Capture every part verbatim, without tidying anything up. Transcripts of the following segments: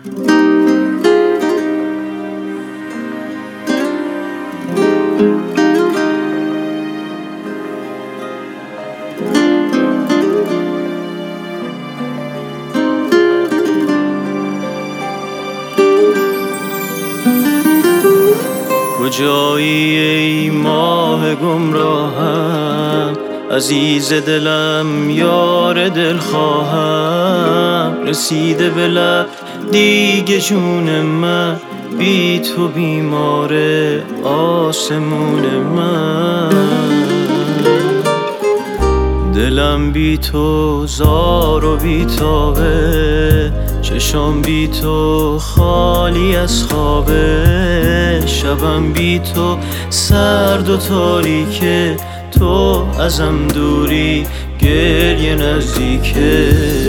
کجایی ای ماه گمراهم، عزیز دلم یار دل خواهم. رسیده به لب دیگه جون من، بی تو بیمار آسمون من. دلم بی تو زار و بی تابه، چشم بی تو خالی از خوابه. شبم بی تو سرد و تاریکه، تو ازم دوری گریه نزدیکه.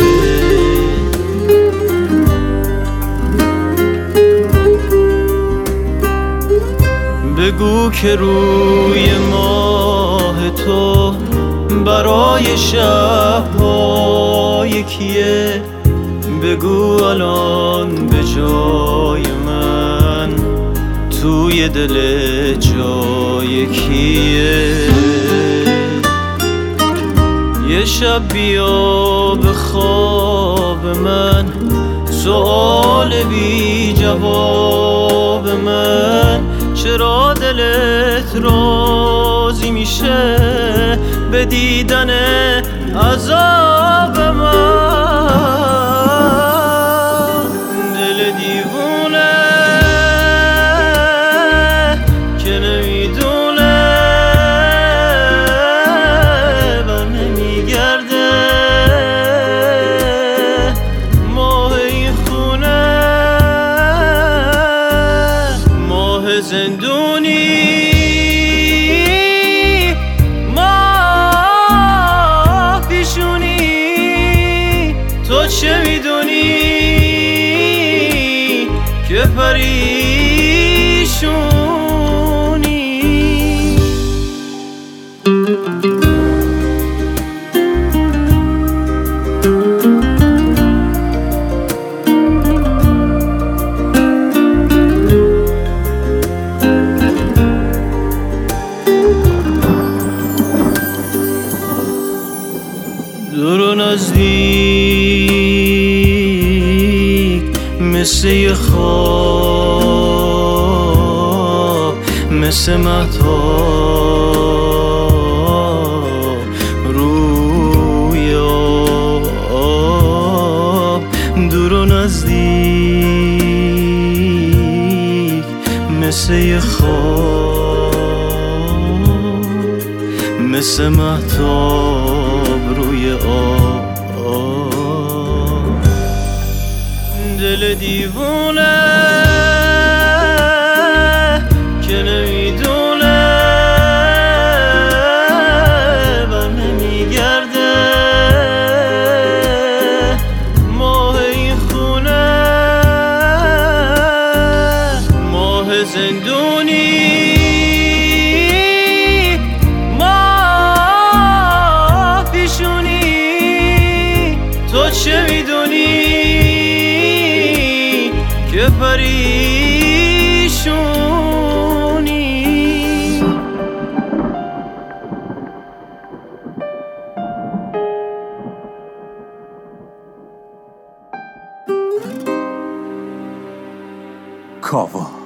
بگو که روی ماه تو برای شب‌ها یکیه. بگو الان به جای من توی دل جای کیه. یه شب بیا به خواب من، سؤال بی جواب من. چرا دلت راضی میشه به دیدن عذاب من؟ دل دیوونه که نمیدونه بر نمیگرده. ماه این خونه ماه زندونی، تو چه میدونی که پریشونی؟ دور و نزدیک مثل یه خواب، مثل مهتاب روی آب. دور و نزدیک مثل یه خواب، مثل مهتاب روی آب. دل دیوونه که نمیدونه بر نمیگرده. ماه این خونه ماه زندونی، ماه پیشونی. تو چه میدونی که پریشونی؟ کاوا.